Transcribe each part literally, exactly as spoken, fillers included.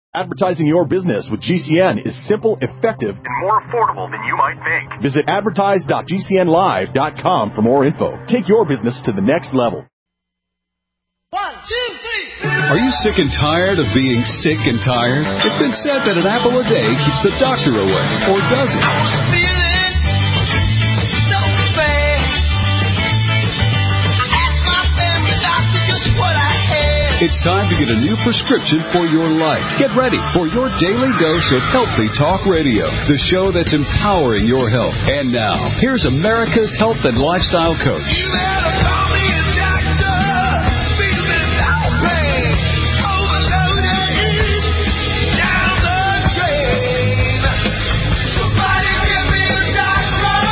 Advertising your business with G C N is simple, effective, and more affordable than you might think. Visit advertise dot g c n live dot com for more info. Take your business to the next level. One, two, three. Are you sick and tired of being sick and tired? It's been said that an apple a day keeps the doctor away. Or does it? I was feeling so bad. I asked my family doctor just what I had. It's time to get a new prescription for your life. Get ready for your daily dose of Healthy Talk Radio, the show that's empowering your health. And now, here's America's health and lifestyle coach. You better call me a doctor. Feeling no pain. Overloaded. Down the drain. Somebody give me a doctor.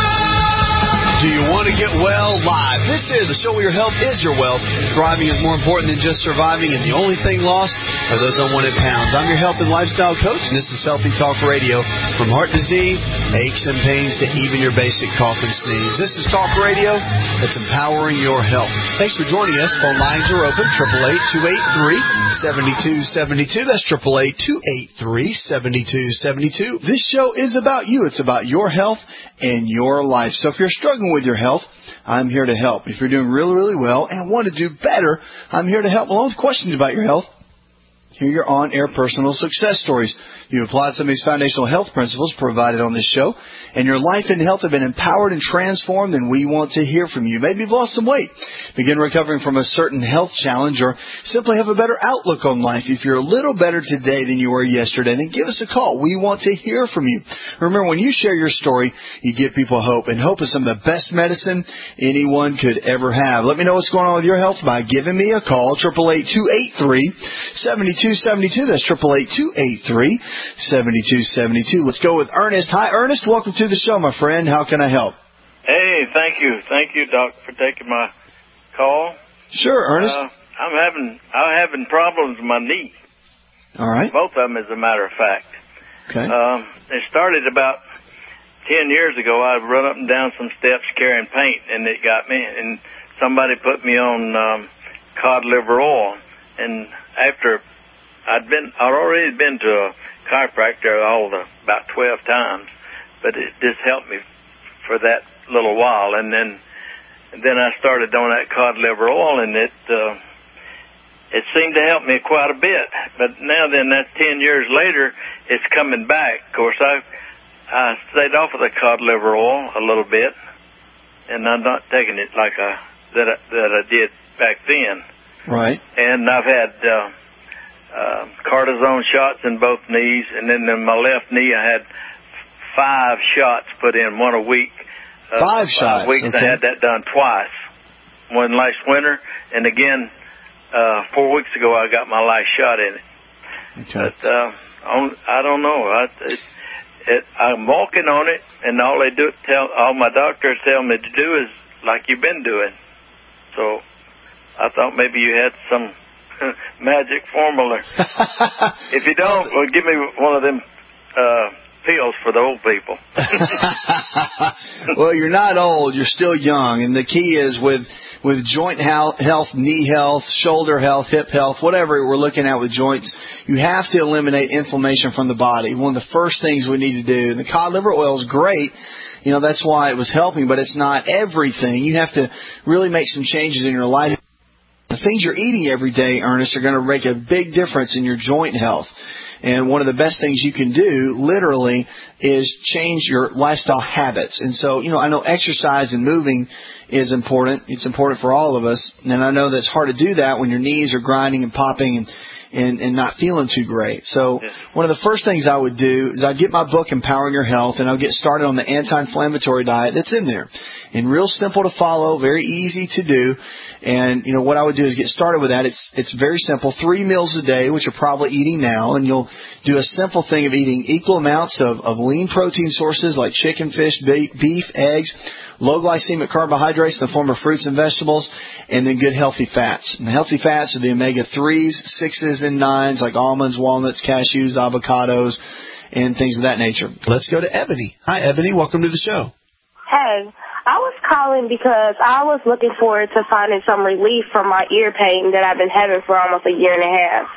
Do you want to get well live? This is a show where your health is your wealth. Thriving is more important than just surviving, and the only thing lost are those unwanted pounds. I'm your health and lifestyle coach, and this is Healthy Talk Radio. From heart disease, aches and pains, to even your basic cough and sneeze. This is Talk Radio that's empowering your health. Thanks for joining us. Phone lines are open, eight eight eight, two eight three, seven two seven two. That's eight eight eight, two eight three, seven two seven two. This show is about you. It's about your health and your life. So if you're struggling with your health, I'm here to help. If you're doing really, really well and want to do better, I'm here to help. Along with questions about your health, hear your on-air personal success stories. You applied some of these foundational health principles provided on this show, and your life and health have been empowered and transformed, and we want to hear from you. Maybe you've lost some weight, begin recovering from a certain health challenge, or simply have a better outlook on life. If you're a little better today than you were yesterday, then give us a call. We want to hear from you. Remember, when you share your story, you give people hope, and hope is some of the best medicine anyone could ever have. Let me know what's going on with your health by giving me a call, eight eight eight, two eight three, seven two seven two. That's eight eight eight, two eight three, seven two seven two. Let's go with Ernest. Hi, Ernest. Welcome to the show, my friend. How can I help? Hey, thank you. Thank you, Doc, for taking my call. Sure, Ernest. Uh, I'm having I'm having problems with my knee. All right. Both of them, as a matter of fact. Okay. Um, it started about ten years ago. I'd run up and down some steps carrying paint, and it got me. And somebody put me on um, cod liver oil. And after I'd been, I'd already been to a chiropractor all the about twelve times, but it just helped me for that little while. And then, and then I started on that cod liver oil, and it uh, it seemed to help me quite a bit. But now then, that's ten years later, it's coming back. Of course, I I stayed off of the cod liver oil a little bit, and I'm not taking it like I that I, that I did back then. Right. And I've had uh, uh, cortisone shots in both knees, and then in my left knee I had five shots put in, one a week. Uh, five, five shots. Weeks. Okay. I had that done twice. One last winter, and again uh, four weeks ago I got my last shot in it. Okay. But uh, on, I don't know. I, it, it, I'm walking on it, and all they do tell all my doctors tell me to do is like you've been doing. So I thought maybe you had some magic formula. If you don't, well, give me one of them uh, pills for the old people. Well, you're not old. You're still young. And the key is with with joint health, knee health, shoulder health, hip health, whatever we're looking at with joints, you have to eliminate inflammation from the body. One of the first things we need to do. And the cod liver oil is great. You know, that's why it was helping, but it's not everything. You have to really make some changes in your life. The things you're eating every day, Ernest, are going to make a big difference in your joint health. And one of the best things you can do, literally, is change your lifestyle habits. And so, you know, I know exercise and moving is important. It's important for all of us. And I know that it's hard to do that when your knees are grinding and popping and And, and not feeling too great. So one of the first things I would do is I'd get my book, Empowering Your Health, and I'll get started on the anti-inflammatory diet that's in there. And real simple to follow, very easy to do. And, you know, what I would do is get started with that. It's it's very simple. Three meals a day, which you're probably eating now, and you'll do a simple thing of eating equal amounts of, of lean protein sources like chicken, fish, beef, eggs, low glycemic carbohydrates in the form of fruits and vegetables, and then good healthy fats. And the healthy fats are the omega threes, sixes, and nines like almonds, walnuts, cashews, avocados, and things of that nature. Let's go to Ebony. Hi, Ebony. Welcome to the show. Hey, I was calling because I was looking forward to finding some relief from my ear pain that I've been having for almost a year and a half.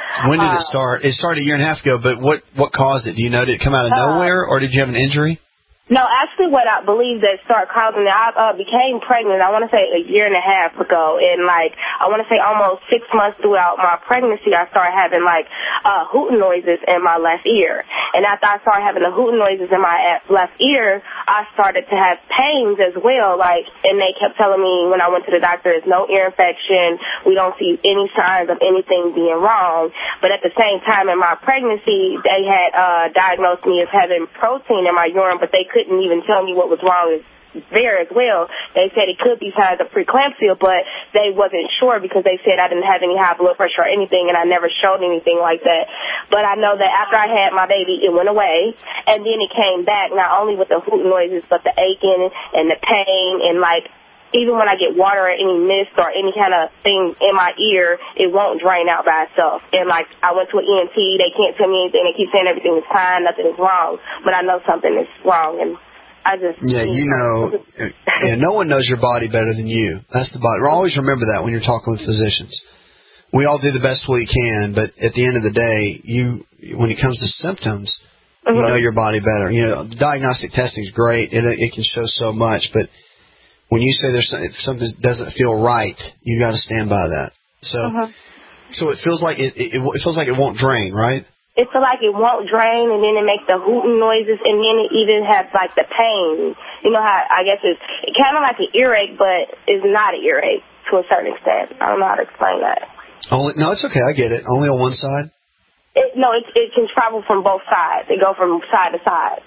When did uh, it start? It started a year and a half ago, but what, what caused it? Do you know? Did it come out of uh, nowhere, or did you have an injury? No, actually what I believe that started causing it, I uh, became pregnant, I want to say a year and a half ago, and like, I want to say almost six months throughout my pregnancy, I started having like, uh, hooting noises in my left ear. And after I started having the hooting noises in my left ear, I started to have pains as well, like, and they kept telling me when I went to the doctor, it's no ear infection, we don't see any signs of anything being wrong. But at the same time in my pregnancy, they had, uh, diagnosed me as having protein in my urine, but they couldn't couldn't even tell me what was wrong there as well. They said it could be signs of preeclampsia, but they wasn't sure because they said I didn't have any high blood pressure or anything, and I never showed anything like that. But I know that after I had my baby, it went away, and then it came back, not only with the hooting noises, but the aching and the pain, and like, even when I get water or any mist or any kind of thing in my ear, it won't drain out by itself. And, like, I went to an E N T. They can't tell me anything. They keep saying everything is fine, nothing is wrong. But I know something is wrong, and I just... Yeah, you know, yeah, no one knows your body better than you. That's the body. Always remember that when you're talking with physicians. We all do the best we can, but at the end of the day, you, when it comes to symptoms, mm-hmm. you know your body better. You know, diagnostic testing is great. It, it can show so much, but... when you say there's something that doesn't feel right, you got to stand by that. So, uh-huh. so it feels like it, it. It feels like it won't drain, right? It feels like it won't drain, and then it makes the hooting noises, and then it even has like the pain. You know how I guess it's it kind of like an earache, but it's not an earache to a certain extent. I don't know how to explain that. Only no, it's okay. I get it. Only on one side. It, no, it it can travel from both sides. They go from side to side.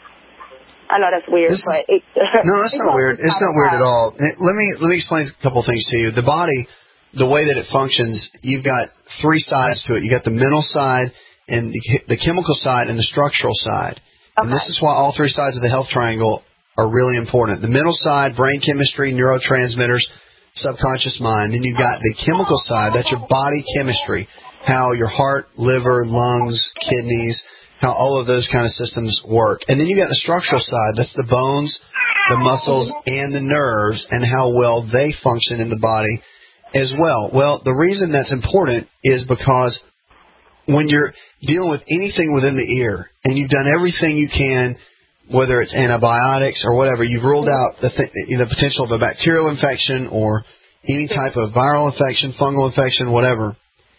I know that's weird, this, but it, no, that's not weird. It's not weird at all. Let me let me explain a couple of things to you. The body, the way that it functions, you've got three sides to it. You got the mental side, and the, the chemical side, and the structural side. Okay. And this is why all three sides of the health triangle are really important. The mental side, brain chemistry, neurotransmitters, subconscious mind. Then you've got the chemical side. That's your body chemistry, how your heart, liver, lungs, kidneys, how all of those kind of systems work. And then you got the structural side. That's the bones, the muscles, and the nerves, and how well they function in the body as well. Well, the reason that's important is because when you're dealing with anything within the ear, and you've done everything you can, whether it's antibiotics or whatever, you've ruled out the, th- the potential of a bacterial infection or any type of viral infection, fungal infection, whatever,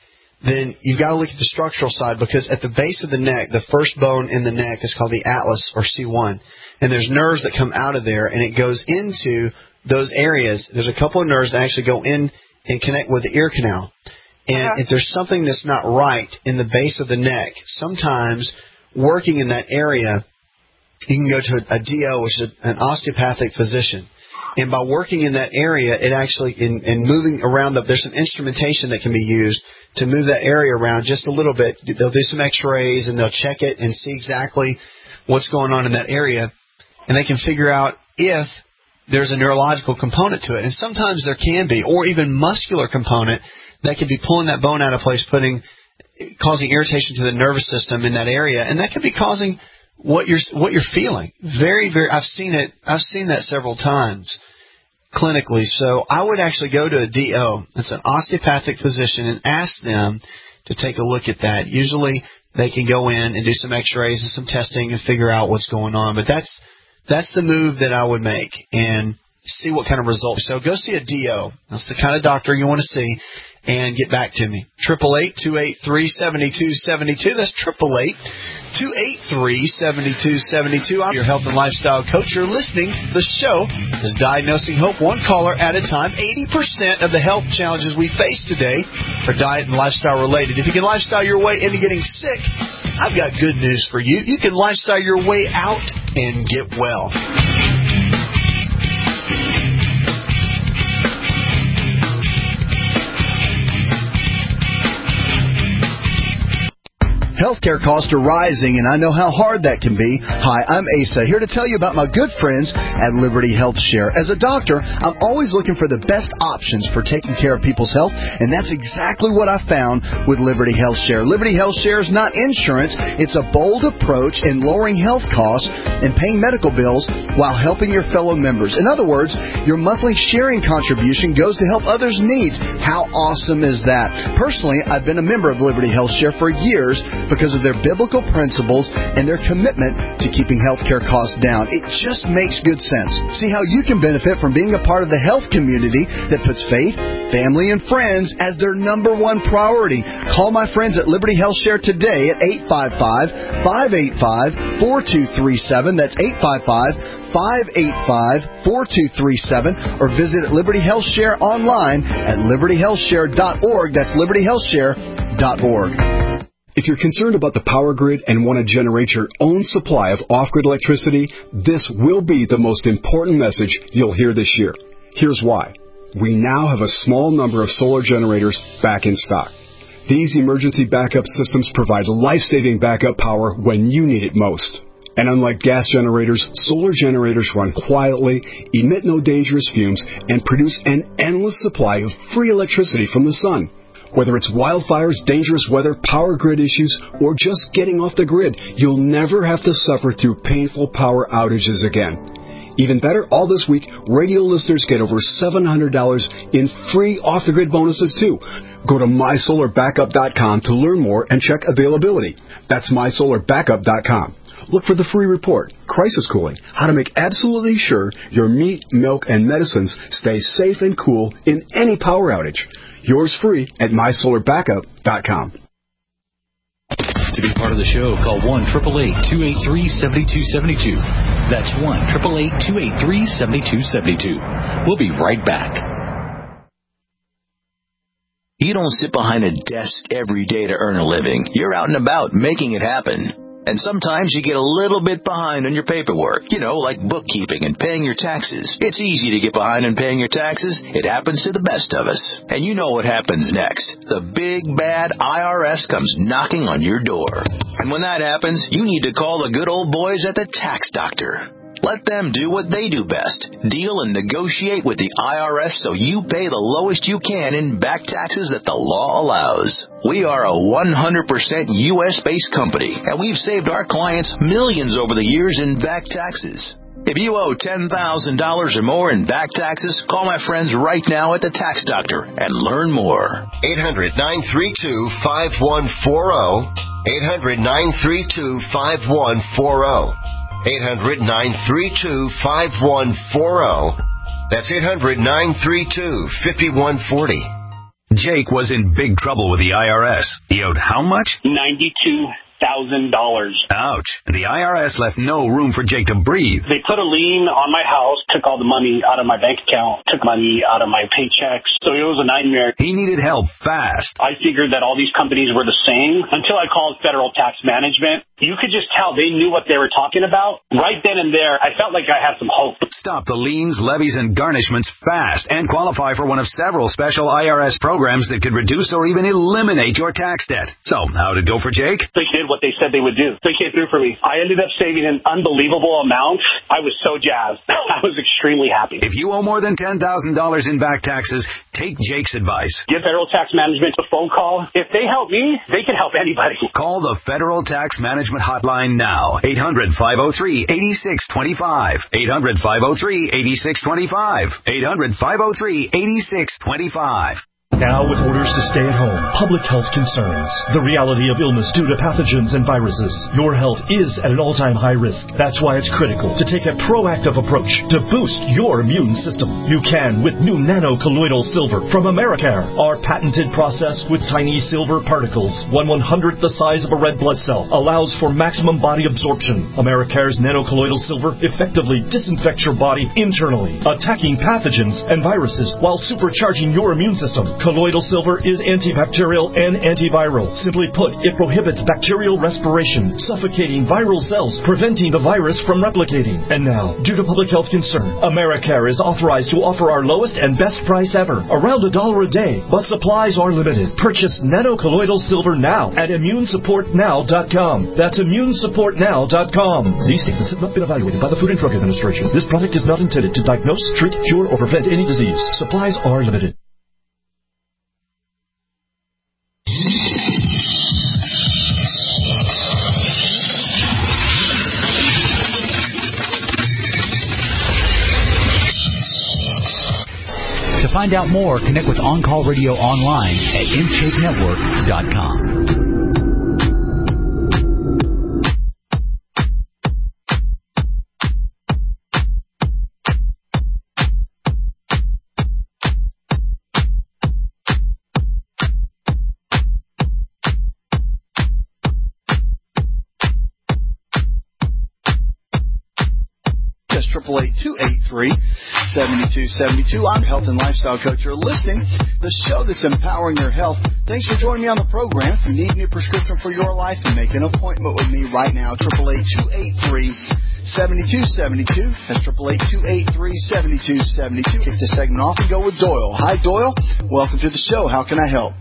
then you've got to look at the structural side, because at the base of the neck, the first bone in the neck is called the atlas, or C one. And there's nerves that come out of there, and it goes into those areas. There's a couple of nerves that actually go in and connect with the ear canal. And uh-huh. if there's something that's not right in the base of the neck, sometimes working in that area, you can go to a, a D O, which is an osteopathic physician. And by working in that area, it actually, in, in moving around, the, there's some instrumentation that can be used to move that area around just a little bit. They'll do some x-rays, and they'll check it and see exactly what's going on in that area. And they can figure out if there's a neurological component to it. And sometimes there can be, or even muscular component that could be pulling that bone out of place, putting, causing irritation to the nervous system in that area. And that could be causing what you're what you're feeling. Very, very. I've seen it. I've seen that several times clinically. So I would actually go to a D O. That's an osteopathic physician, and ask them to take a look at that. Usually they can go in and do some x-rays and some testing and figure out what's going on. But that's that's the move that I would make, and see what kind of results. So go see a D O. That's the kind of doctor you want to see, and get back to me. eight eight eight, two eight three, seven two seven two. That's eight eight eight, two eight three, seven two seven two. I'm your health and lifestyle coach. You're listening. The show is Diagnosing Hope, one caller at a time. eighty percent of the health challenges we face today are diet and lifestyle related. If you can lifestyle your way into getting sick, I've got good news for you. You can lifestyle your way out and get well. Healthcare costs are rising, and I know how hard that can be. Hi, I'm Asa, here to tell you about my good friends at Liberty Health Share. As a doctor, I'm always looking for the best options for taking care of people's health, and that's exactly what I found with Liberty Health Share. Liberty Health Share is not insurance. It's a bold approach in lowering health costs and paying medical bills while helping your fellow members. In other words, your monthly sharing contribution goes to help others' needs. How awesome is that? Personally, I've been a member of Liberty Health Share for years because of their biblical principles and their commitment to keeping healthcare costs down. It just makes good sense. See how you can benefit from being a part of the health community that puts faith, family, and friends as their number one priority. Call my friends at Liberty Health Share today at eight five five, five eight five, four two three seven. That's eight five five, five eight five, four two three seven, or visit Liberty Health Share online at liberty health share dot org. That's liberty health share dot org. If you're concerned about the power grid and want to generate your own supply of off-grid electricity, this will be the most important message you'll hear this year. Here's why. We now have a small number of solar generators back in stock. These emergency backup systems provide life-saving backup power when you need it most. And unlike gas generators, solar generators run quietly, emit no dangerous fumes, and produce an endless supply of free electricity from the sun. Whether it's wildfires, dangerous weather, power grid issues, or just getting off the grid, you'll never have to suffer through painful power outages again. Even better, all this week, radio listeners get over seven hundred dollars in free off-the-grid bonuses, too. Go to my solar backup dot com to learn more and check availability. That's my solar backup dot com. Look for the free report, Crisis Cooling, how to make absolutely sure your meat, milk, and medicines stay safe and cool in any power outage. Yours free at my solar backup dot com. To be part of the show, call one eight eight eight, two eight three, seven two seven two. That's one eight eight eight, two eight three, seven two seven two. We'll be right back. You don't sit behind a desk every day to earn a living. You're out and about making it happen. And sometimes you get a little bit behind on your paperwork, you know, like bookkeeping and paying your taxes. It's easy to get behind on paying your taxes. It happens to the best of us. And you know what happens next. The big, bad I R S comes knocking on your door. And when that happens, you need to call the good old boys at the Tax Doctor. Let them do what they do best. Deal and negotiate with the I R S so you pay the lowest you can in back taxes that the law allows. We are a one hundred percent U S-based company, and we've saved our clients millions over the years in back taxes. If you owe ten thousand dollars or more in back taxes, call my friends right now at the Tax Doctor and learn more. eight hundred, nine three two, five one four zero. eight hundred, nine three two, five one four zero. eight hundred, nine three two, five one four zero. That's eight hundred, nine three two, five one four zero. Jake was in big trouble with the I R S. He owed how much? ninety-two thousand dollars. Ouch. And the I R S left no room for Jake to breathe. They put a lien on my house, took all the money out of my bank account, took money out of my paychecks. So it was a nightmare. He needed help fast. I figured that all these companies were the same until I called Federal Tax Management. You could just tell they knew what they were talking about. Right then and there, I felt like I had some hope. Stop the liens, levies, and garnishments fast and qualify for one of several special I R S programs that could reduce or even eliminate your tax debt. So, how'd it go for Jake? They did what they said they would do. They came through for me. I ended up saving an unbelievable amount. I was so jazzed. I was extremely happy. If you owe more than ten thousand dollars in back taxes, take Jake's advice. Give Federal Tax Management a phone call. If they help me, they can help anybody. Call the Federal Tax Management Hotline now. eight hundred, five oh three, eight six two five. eight hundred, five oh three, eight six two five. eight hundred, five oh three, eight six two five. Now with orders to stay at home, public health concerns, the reality of illness due to pathogens and viruses, your health is at an all-time high risk. That's why it's critical to take a proactive approach to boost your immune system. You can with new nano-colloidal silver from Americare. Our patented process with tiny silver particles, one one-hundredth the size of a red blood cell, allows for maximum body absorption. Americare's nano-colloidal silver effectively disinfects your body internally, attacking pathogens and viruses while supercharging your immune system. colloidal silver is antibacterial and antiviral. Simply put, it prohibits bacterial respiration, suffocating viral cells, preventing the virus from replicating. And now, due to public health concern, Americare is authorized to offer our lowest and best price ever, around a dollar a day, but supplies are limited. Purchase nano colloidal silver now at immune support now dot com. That's immune support now dot com. These statements have not been evaluated by the Food and Drug Administration. This product is not intended to diagnose, treat, cure, or prevent any disease. Supplies are limited. To find out more, connect with On Call Radio online at m shape network dot com. triple eight two eight three seven two seven two. I'm Health and Lifestyle Coach. You're listening to the show that's empowering your health. Thanks for joining me on the program. If you need a new prescription for your life, then make an appointment with me right now. triple eight two eight three seven two seven two. That's triple eight two eight three seven two seven two. Kick this segment off and go with Doyle. Hi, Doyle. Welcome to the show. How can I help?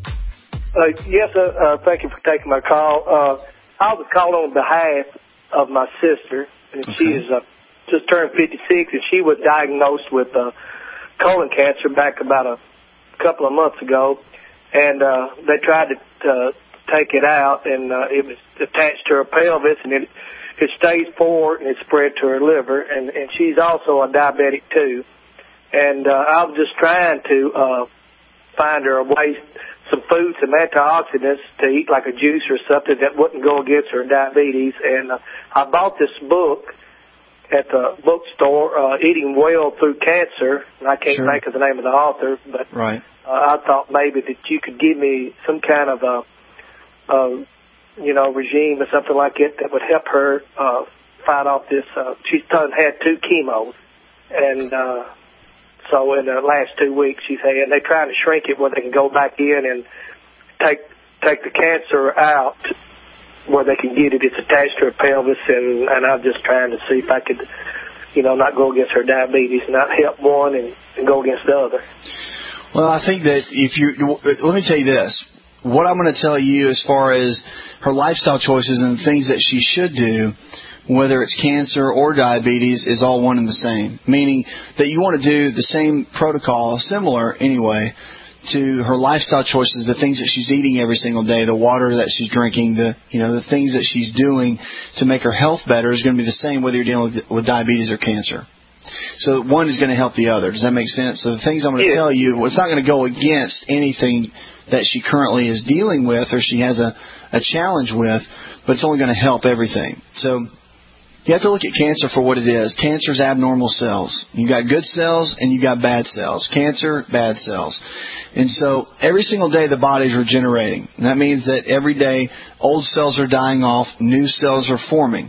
Uh, yes, uh, uh, thank you for taking my call. Uh, I was calling on behalf of my sister, and okay. she is uh, just turned fifty-six, and she was diagnosed with uh, colon cancer back about a couple of months ago, and uh, they tried to uh, take it out, and uh, it was attached to her pelvis, and it, it stage four, and it spread to her liver, and, and she's also a diabetic too. And uh, I was just trying to uh, find her a way, some food, some antioxidants to eat, like a juice or something that wouldn't go against her diabetes. And uh, I bought this book at the bookstore, uh, Eating Well Through Cancer, and I can't sure. think of the name of the author, but right. uh, I thought maybe that you could give me some kind of a, a you know, regime or something like it that would help her uh, fight off this. Uh, she's done had two chemos, and uh, so in the last two weeks she's had, and they're trying to shrink it where they can go back in and take take the cancer out, where they can get it. It's attached to her pelvis, and, and I'm just trying to see if I could, you know, not go against her diabetes, not help one and, and go against the other. Well, I think that if you, let me tell you this, what I'm going to tell you as far as her lifestyle choices and things that she should do, whether it's cancer or diabetes, is all one and the same, meaning that you want to do the same protocol, similar anyway, to her lifestyle choices, the things that she's eating every single day, the water that she's drinking, the you know the things that she's doing to make her health better is going to be the same whether you're dealing with, with diabetes or cancer. So one is going to help the other. Does that make sense? So the things I'm going to yeah. tell you, well, it's not going to go against anything that she currently is dealing with or she has a, a challenge with, but it's only going to help everything. So you have to look at cancer for what it is. Cancer is abnormal cells. You've got good cells and you've got bad cells. Cancer, bad cells. And so every single day the body's regenerating. And that means that every day old cells are dying off, new cells are forming.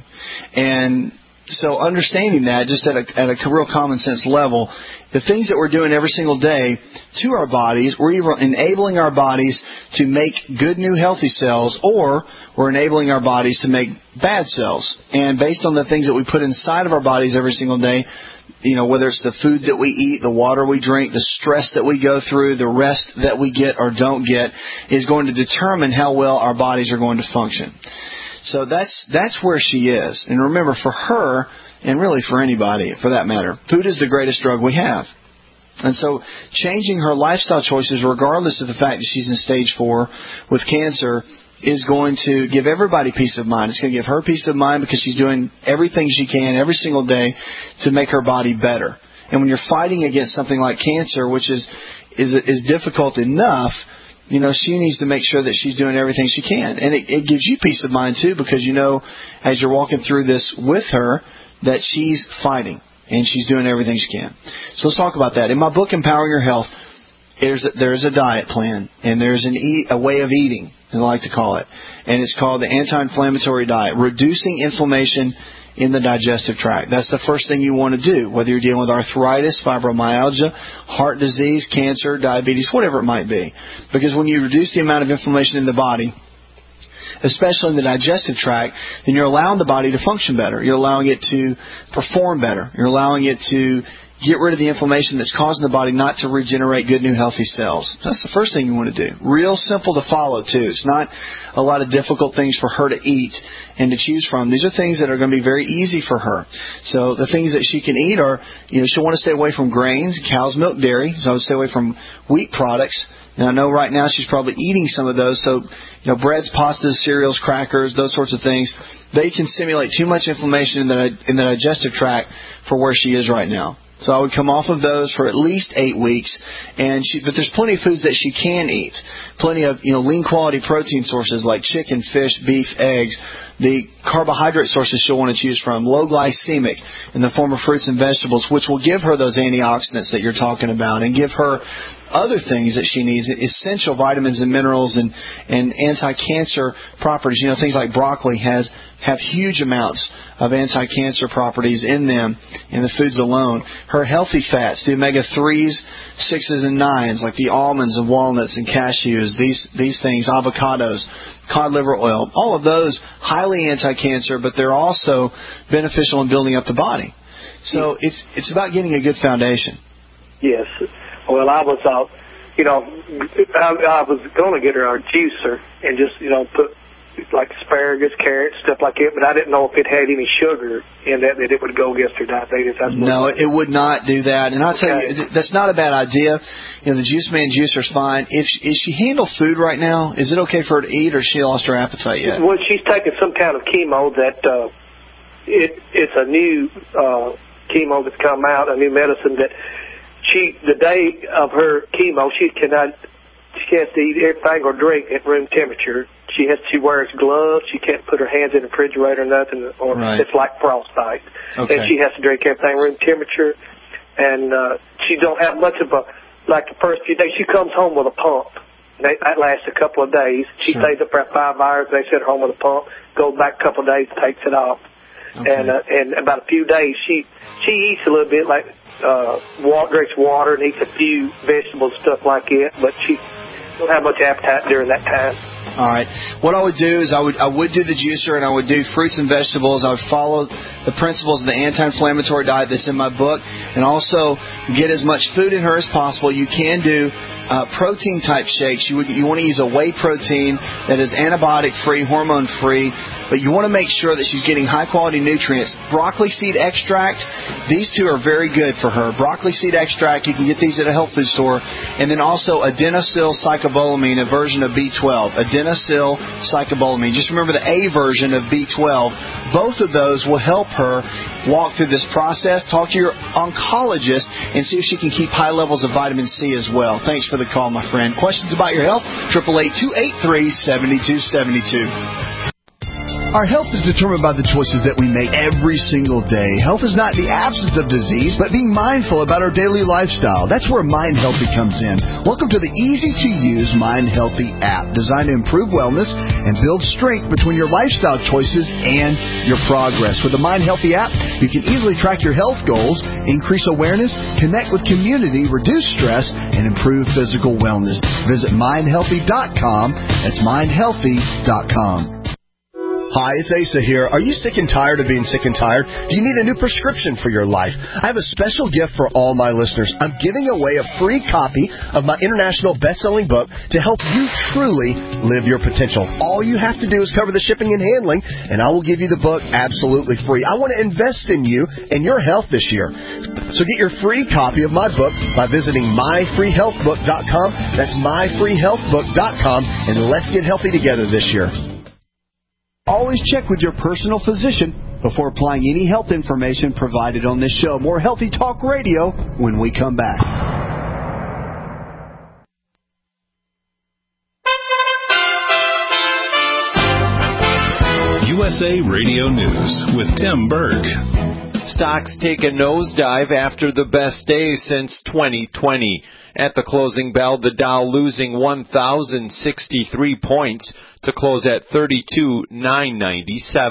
And so understanding that just at a, at a real common sense level, the things that we're doing every single day to our bodies, we're either enabling our bodies to make good new healthy cells, or we're enabling our bodies to make bad cells. And based on the things that we put inside of our bodies every single day, you know, whether it's the food that we eat, the water we drink, the stress that we go through, the rest that we get or don't get, is going to determine how well our bodies are going to function. So that's that's where she is. And remember, for her, and really for anybody, for that matter, food is the greatest drug we have. And so changing her lifestyle choices, regardless of the fact that she's in stage four with cancer, is going to give everybody peace of mind. It's going to give her peace of mind because she's doing everything she can every single day to make her body better. And when you're fighting against something like cancer, which is is is difficult enough, you know, she needs to make sure that she's doing everything she can. And it, it gives you peace of mind, too, because you know, as you're walking through this with her, that she's fighting and she's doing everything she can. So let's talk about that. In my book, Empowering Your Health, there's a, there's a diet plan, and there's an eat, a way of eating, I like to call it. And it's called the anti-inflammatory diet, reducing inflammation in the digestive tract. That's the first thing you want to do, whether you're dealing with arthritis, fibromyalgia, heart disease, cancer, diabetes, whatever it might be. Because when you reduce the amount of inflammation in the body, especially in the digestive tract, then you're allowing the body to function better. You're allowing it to perform better. You're allowing it to get rid of the inflammation that's causing the body not to regenerate good, new, healthy cells. That's the first thing you want to do. Real simple to follow, too. It's not a lot of difficult things for her to eat and to choose from. These are things that are going to be very easy for her. So the things that she can eat are, you know, she'll want to stay away from grains, cow's milk, dairy. So I would stay away from wheat products. Now, I know right now she's probably eating some of those. So, you know, breads, pastas, cereals, crackers, those sorts of things, they can stimulate too much inflammation in the, in the digestive tract for where she is right now. So I would come off of those for at least eight weeks, and she, but there's plenty of foods that she can eat. Plenty of, you know, lean quality protein sources like chicken, fish, beef, eggs. The carbohydrate sources she'll want to choose from, low glycemic in the form of fruits and vegetables, which will give her those antioxidants that you're talking about and give her other things that she needs, essential vitamins and minerals and, and anti-cancer properties. You know, things like broccoli has have huge amounts of anti-cancer properties in them in the foods alone. Her healthy fats, the omega threes, sixes, and nines, like the almonds and walnuts and cashews, these these things, avocados, cod liver oil, all of those highly anti-cancer, but they're also beneficial in building up the body. So it's it's about getting a good foundation. Yes. Well, I was, uh, you know, I, I was going to get her a juicer and just, you know, put like asparagus, carrots, stuff like that, but I didn't know if it had any sugar in that that it would go against her diabetes. That's no, it would not do that. And I'll tell okay. you, that's not a bad idea. You know, the Juice Man juicer's fine. If is she handle food right now? Is it okay for her to eat, or has she lost her appetite yet? Well, she's taking some kind of chemo that uh, it it's a new uh, chemo that's come out, a new medicine that she the day of her chemo she cannot. She has to eat everything or drink at room temperature. She has she wears gloves. She can't put her hands in the refrigerator or nothing, or right. It's like frostbite. Okay. And she has to drink everything room temperature. And uh, she don't have much of a like the first few days. She comes home with a pump. They, that lasts a couple of days. She sure. stays up for five hours. They send her home with a pump. Goes back a couple of days, takes it off. Okay. And uh, and about a few days, she she eats a little bit like uh, water, drinks water, and eats a few vegetables, stuff like that. But she don't have much appetite during that time. All right. What I would do is I would I would do the juicer, and I would do fruits and vegetables. I would follow the principles of the anti-inflammatory diet that's in my book, and also get as much food in her as possible. You can do uh, protein-type shakes. You would you want to use a whey protein that is antibiotic-free, hormone-free, but you want to make sure that she's getting high-quality nutrients. Broccoli seed extract, these two are very good for her. Broccoli seed extract, you can get these at a health food store, and then also adenosyl cyclobolamine, a version of B twelve. Adenosyl cyclobolamine. Just remember the A version of B twelve. Both of those will help her walk through this process. Talk to your oncologist and see if she can keep high levels of vitamin C as well. Thanks for the call, my friend. Questions about your health? eight eight eight, two eight three, seven two seven two. Our health is determined by the choices that we make every single day. Health is not the absence of disease, but being mindful about our daily lifestyle. That's where Mind Healthy comes in. Welcome to the easy-to-use Mind Healthy app, designed to improve wellness and build strength between your lifestyle choices and your progress. With the Mind Healthy app, you can easily track your health goals, increase awareness, connect with community, reduce stress, and improve physical wellness. Visit mind healthy dot com. That's mind healthy dot com. Hi, it's Asa here. Are you sick and tired of being sick and tired? Do you need a new prescription for your life? I have a special gift for all my listeners. I'm giving away a free copy of my international best-selling book to help you truly live your potential. All you have to do is cover the shipping and handling, and I will give you the book absolutely free. I want to invest in you and your health this year. So get your free copy of my book by visiting my free health book dot com. That's my free health book dot com, and let's get healthy together this year. Always check with your personal physician before applying any health information provided on this show. More Healthy Talk Radio when we come back. U S A Radio News with Tim Berg. Stocks take a nosedive after the best day since twenty twenty. At the closing bell, the Dow losing one thousand sixty-three points to close at thirty-two thousand nine hundred ninety-seven.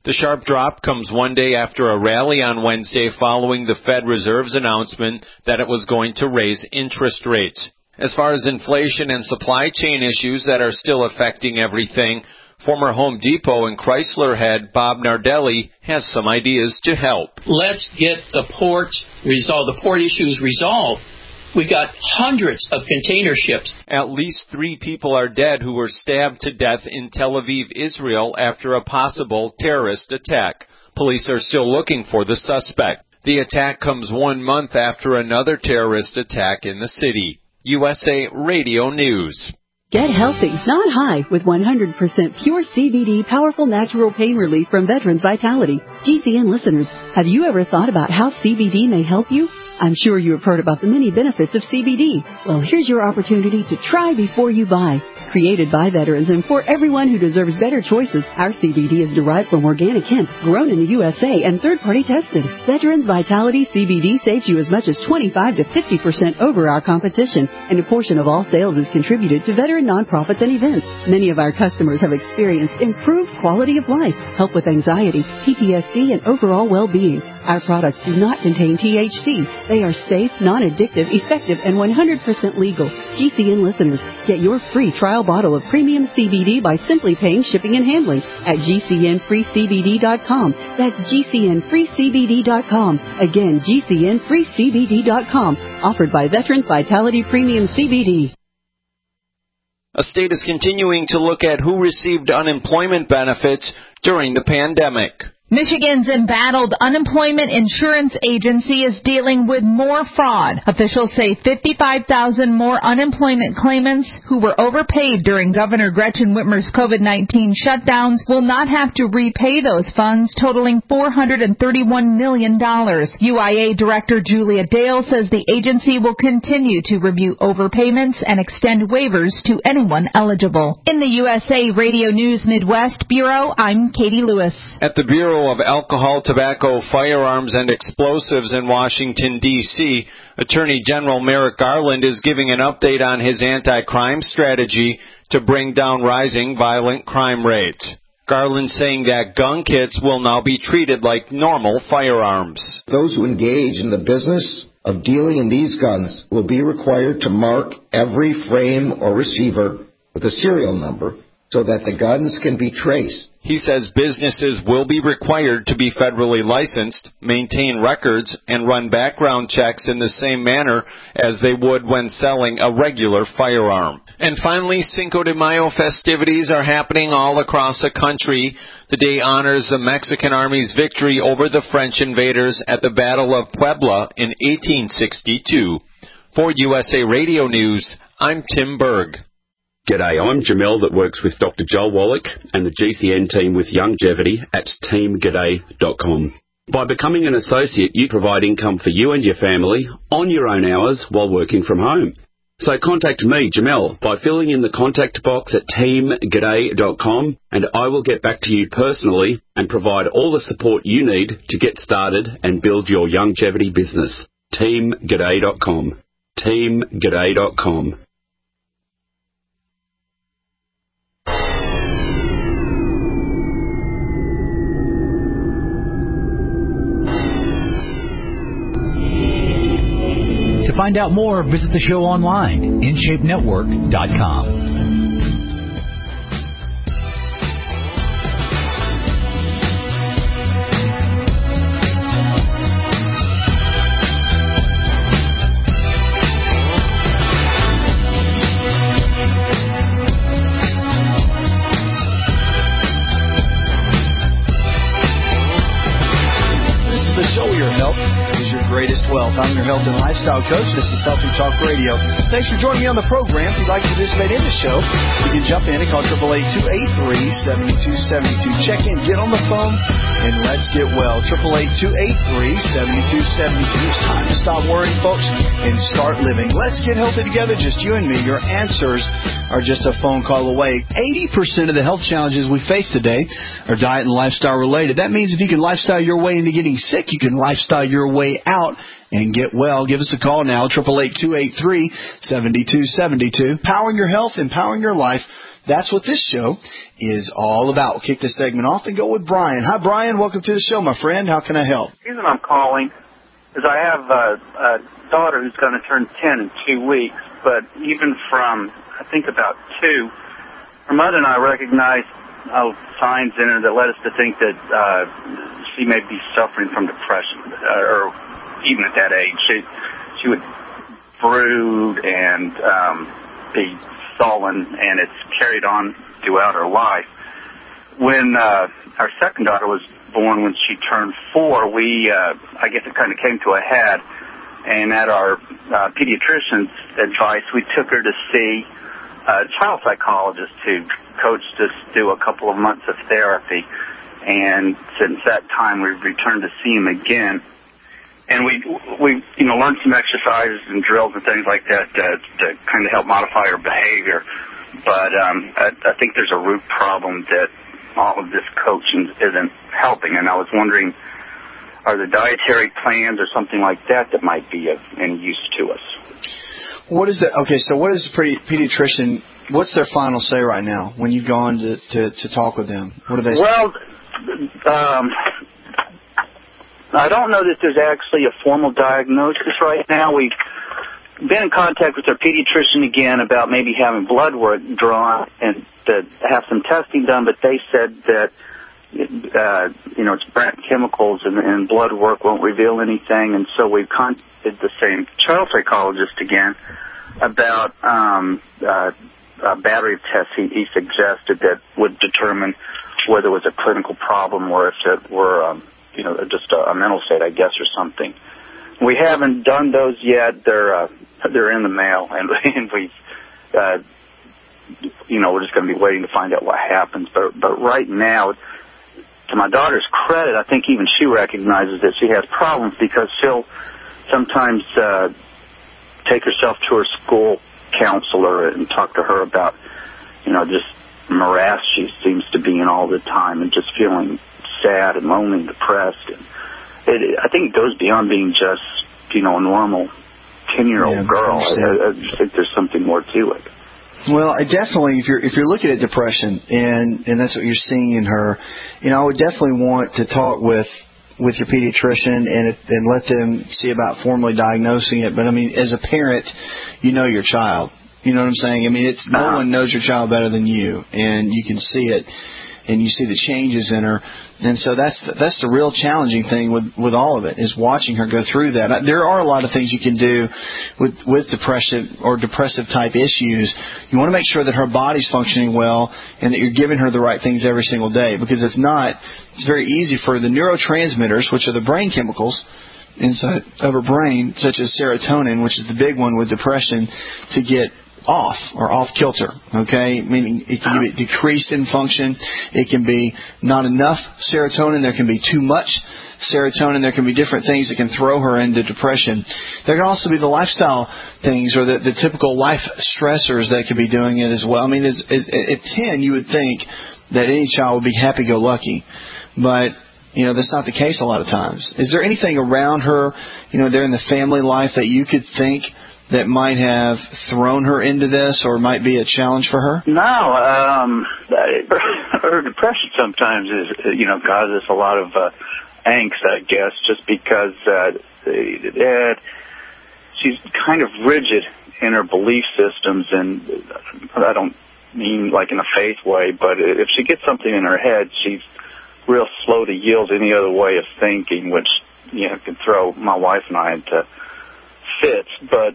The sharp drop comes one day after a rally on Wednesday following the Fed Reserve's announcement that it was going to raise interest rates. As far as inflation and supply chain issues that are still affecting everything, former Home Depot and Chrysler head Bob Nardelli has some ideas to help. Let's get the ports resolved, the port issues resolved. We got hundreds of container ships. At least three people are dead who were stabbed to death in Tel Aviv, Israel, after a possible terrorist attack. Police are still looking for the suspect. The attack comes one month after another terrorist attack in the city. U S A Radio News. Get healthy, not high, with one hundred percent pure C B D powerful natural pain relief from Veterans Vitality. G C N listeners, have you ever thought about how C B D may help you? I'm sure you have heard about the many benefits of C B D. Well, here's your opportunity to try before you buy. Created by veterans and for everyone who deserves better choices, our C B D is derived from organic hemp, grown in the U S A and third-party tested. Veterans Vitality C B D saves you as much as twenty-five to fifty percent over our competition, and a portion of all sales is contributed to veteran nonprofits and events. Many of our customers have experienced improved quality of life, help with anxiety, P T S D, and overall well-being. Our products do not contain T H C. They are safe, non-addictive, effective, and one hundred percent legal. G C N listeners, get your free trial bottle of premium C B D by simply paying shipping and handling at G C N free C B D dot com. That's G C N free C B D dot com. Again, G C N free C B D dot com. Offered by Veterans Vitality Premium C B D. A state is continuing to look at who received unemployment benefits during the pandemic. Michigan's embattled unemployment insurance agency is dealing with more fraud. Officials say fifty-five thousand more unemployment claimants who were overpaid during Governor Gretchen Whitmer's COVID nineteen shutdowns will not have to repay those funds, totaling four hundred thirty-one million dollars. U I A Director Julia Dale says the agency will continue to review overpayments and extend waivers to anyone eligible. In the U S A Radio News Midwest Bureau, I'm Katie Lewis. At the Bureau of Alcohol, Tobacco, Firearms, and Explosives in Washington, D C, Attorney General Merrick Garland is giving an update on his anti-crime strategy to bring down rising violent crime rates. Garland saying that gun kits will now be treated like normal firearms. Those who engage in the business of dealing in these guns will be required to mark every frame or receiver with a serial number so that the guns can be traced. He says businesses will be required to be federally licensed, maintain records, and run background checks in the same manner as they would when selling a regular firearm. And finally, Cinco de Mayo festivities are happening all across the country. The day honors the Mexican Army's victory over the French invaders at the Battle of Puebla in eighteen sixty-two. For U S A Radio News, I'm Tim Berg. G'day, I'm Jamel that works with Doctor Joel Wallach and the G C N team with Longevity at team g'day dot com. By becoming an associate, you provide income for you and your family on your own hours while working from home. So contact me, Jamel, by filling in the contact box at team g'day dot com, and I will get back to you personally and provide all the support you need to get started and build your longevity business. team g'day dot com. team g'day dot com. To find out more, visit the show online, in shape network dot com. Wealth. I'm your health and lifestyle coach. This is Healthy Talk Radio. Thanks for joining me on the program. If you'd like to participate in the show, you can jump in and call eight eight eight, two eight three, seven two seven two. Check in, get on the phone, and let's get well. eight eight eight, two eight three, seven two seven two. It's time to stop worrying, folks, and start living. Let's get healthy together, just you and me. Your answers are just a phone call away. eighty percent of the health challenges we face today are diet and lifestyle related. That means if you can lifestyle your way into getting sick, you can lifestyle your way out and get well. Give us a call now, eight eight eight, two eight three, seven two seven two. Powering your health, empowering your life. that's what this show is all about. We'll kick this segment off and go with Brian. Hi, Brian. Welcome to the show, my friend. How can I help? The reason I'm calling is I have a, a daughter who's going to turn ten in two weeks, but even from, I think, about two, her mother and I recognized uh, signs in her that led us to think that uh, she may be suffering from depression, uh, or even at that age. She, she would brood and um, be sullen, and it's carried on throughout her life. When uh, our second daughter was born, when she turned four, we, uh, I guess it kind of came to a head, and at our uh, pediatrician's advice, we took her to see a child psychologist who coached us through a couple of months of therapy, and since that time, we've returned to see him again. And we, we, you know, learned some exercises and drills and things like that to, to kind of help modify her behavior. But um, I, I think there's a root problem that all of this coaching isn't helping. And I was wondering, are there dietary plans or something like that that might be of any use to us? What is the okay? So, what is the pediatrician? What's their final say right now when you've gone to, to, to talk with them? What do they say? Well, um, I don't know that there's actually a formal diagnosis right now. We've been in contact with our pediatrician again about maybe having blood work drawn and to have some testing done, but they said that, uh, you know, it's brain chemicals and, and blood work won't reveal anything, and so we've contacted the same child psychologist again about um, uh, a battery of tests he, he suggested that would determine whether it was a clinical problem or if it were, um, you know, just a, a mental state, I guess, or something. We haven't done those yet. They're uh, they're in the mail, and, and we've, uh, you know, we're just going to be waiting to find out what happens. But but right now, to my daughter's credit, I think even she recognizes that she has problems because she'll sometimes uh, take herself to her school counselor and talk to her about, you know, just morass she seems to be in all the time and just feeling sad and lonely and depressed. And it, I think it goes beyond being just, you know, a normal ten-year-old yeah, girl. I, I just think there's something more to it. Well, I definitely, if you're if you're looking at depression and and that's what you're seeing in her, you know, I would definitely want to talk with with your pediatrician and and let them see about formally diagnosing it. But I mean, as a parent, you know your child. You know what I'm saying? I mean, it's no one knows your child better than you, and you can see it, and you see the changes in her. And so that's the, that's the real challenging thing with, with all of it, is watching her go through that. There are a lot of things you can do with, with depressive or depressive type issues. You want to make sure that her body's functioning well and that you're giving her the right things every single day. Because if not, it's very easy for the neurotransmitters, which are the brain chemicals inside of her brain, such as serotonin, which is the big one with depression, to get off or off kilter, okay? Meaning it can be decreased in function. It can be not enough serotonin. There can be too much serotonin. There can be different things that can throw her into depression. There can also be the lifestyle things or the, the typical life stressors that could be doing it as well. I mean, as, at, at ten, you would think that any child would be happy-go-lucky, but you know, that's not the case a lot of times. Is there anything around her, you know, there in the family life that you could think that might have thrown her into this or might be a challenge for her? No. Um, her depression sometimes is, you know, causes a lot of uh, angst, I guess, just because uh, uh, she's kind of rigid in her belief systems, and I don't mean like in a faith way, but if she gets something in her head, she's real slow to yield to any other way of thinking, which, you know, can throw my wife and I into fits. But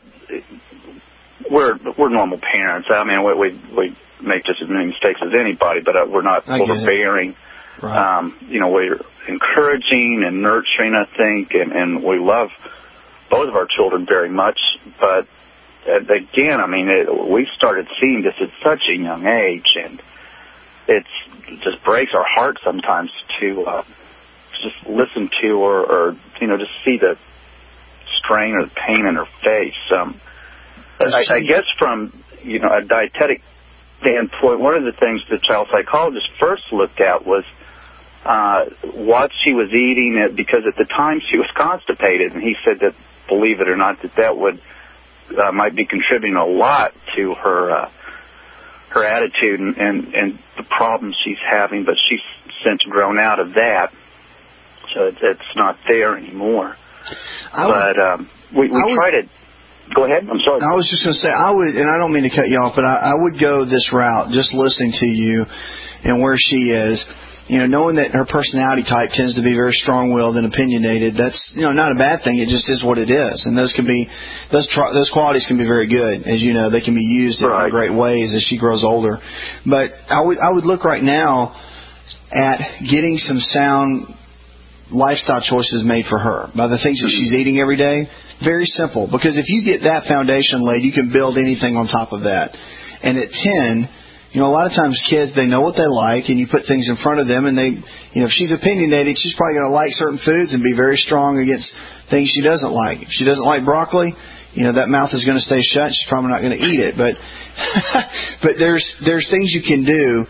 we're we're normal parents. I mean, we we, we make just as many mistakes as anybody, but uh, we're not overbearing. Right. Um, you know, we're encouraging and nurturing, I think, and, and we love both of our children very much. But uh, again, I mean, it, we started seeing this at such a young age, and it's, it just breaks our heart sometimes to uh, just listen to or, or, you know, just see the strain or the pain in her face. Um, I, I guess from, you know, a dietetic standpoint, one of the things the child psychologist first looked at was uh, what she was eating, because at the time she was constipated, and he said that, believe it or not, that that would uh, might be contributing a lot to her uh, her attitude and, and, and the problems she's having, but she's since grown out of that, so it's, it's not there anymore. I would, but um, we, we try to... Go ahead. I'm sorry. I was just going to say, I would, and I don't mean to cut you off, but I, I would go this route, just listening to you and where she is. You know, knowing that her personality type tends to be very strong-willed and opinionated, that's, you know, not a bad thing. It just is what it is. And those can be, those tr- those qualities can be very good. As you know, they can be used in right. great ways as she grows older. But I would, I would look right now at getting some sound lifestyle choices made for her by the things that she's eating every day. Very simple. Because if you get that foundation laid, you can build anything on top of that. And at ten... You know, a lot of times kids, they know what they like, and you put things in front of them, and they, you know, if she's opinionated, she's probably going to like certain foods and be very strong against things she doesn't like. If she doesn't like broccoli, you know, that mouth is going to stay shut. She's probably not going to eat it. But, but there's there's things you can do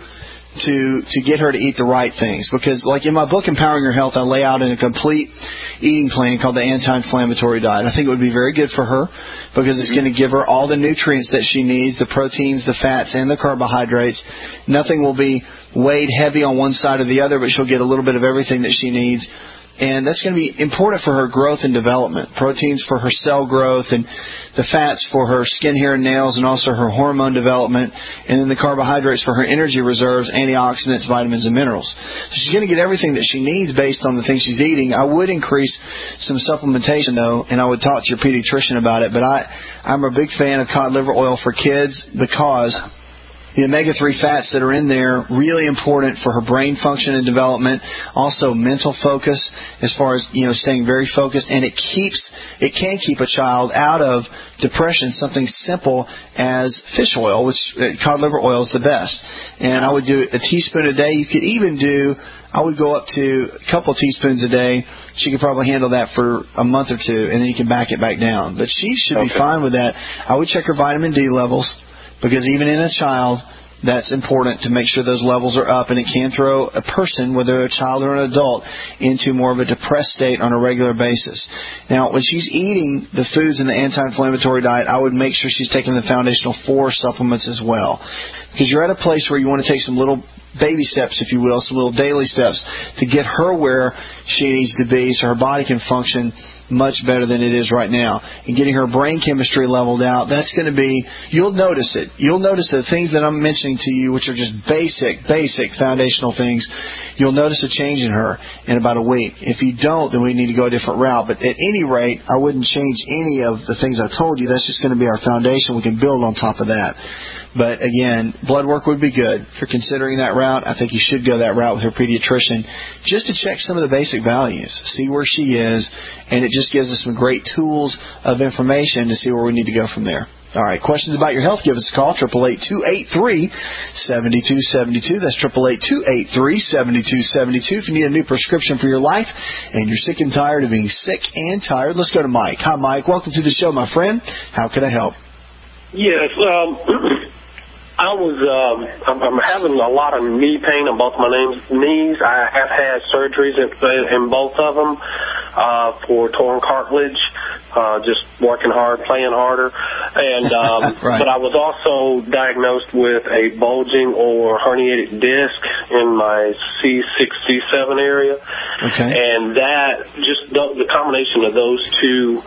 to to get her to eat the right things. Because, like in my book, Empowering Your Health, I lay out in a complete eating plan called the Anti-Inflammatory Diet. I think it would be very good for her because it's going to give her all the nutrients that she needs, the proteins, the fats, and the carbohydrates. Nothing will be weighed heavy on one side or the other, but she'll get a little bit of everything that she needs. And that's going to be important for her growth and development. Proteins for her cell growth, and the fats for her skin, hair, and nails, and also her hormone development. And then the carbohydrates for her energy reserves, antioxidants, vitamins, and minerals. So she's going to get everything that she needs based on the things she's eating. I would increase some supplementation, though, and I would talk to your pediatrician about it. But I, I'm a big fan of cod liver oil for kids because the omega three fats that are in there, really important for her brain function and development. Also mental focus as far as, you know, staying very focused. And it keeps, it can keep a child out of depression, something simple as fish oil, which uh, cod liver oil is the best. And I would do a teaspoon a day. You could even do, I would go up to a couple teaspoons a day. She could probably handle that for a month or two, and then you can back it back down. But she should okay. be fine with that. I would check her vitamin D levels. Because even in a child, that's important to make sure those levels are up, and it can throw a person, whether a child or an adult, into more of a depressed state on a regular basis. Now, when she's eating the foods in the anti-inflammatory diet, I would make sure she's taking the Foundational four supplements as well. Because you're at a place where you want to take some little baby steps, if you will, some little daily steps to get her where she needs to be so her body can function much better than it is right now. And getting her brain chemistry leveled out, that's going to be, you'll notice it. You'll notice the things that I'm mentioning to you, which are just basic, basic foundational things, you'll notice a change in her in about a week. If you don't, then we need to go a different route. But at any rate, I wouldn't change any of the things I told you. That's just going to be our foundation. We can build on top of that. But again, blood work would be good. If you're considering that route, I think you should go that route with your pediatrician just to check some of the basic values, see where she is, and it just gives us some great tools of information to see where we need to go from there. All right, questions about your health, give us a call, eight eight eight, two eight three, seven two seven two. That's eight eight eight, two eight three, seven two seven two. If you need a new prescription for your life and you're sick and tired of being sick and tired, let's go to Mike. Hi, Mike. Welcome to the show, my friend. How can I help? Yes, um... I was, um, I'm, I'm having a lot of knee pain in both my knees. I have had surgeries in, in both of them uh, for torn cartilage, uh, just working hard, playing harder. And um, right. But I was also diagnosed with a bulging or herniated disc in my C six, C seven area. Okay. And that, just the, the combination of those two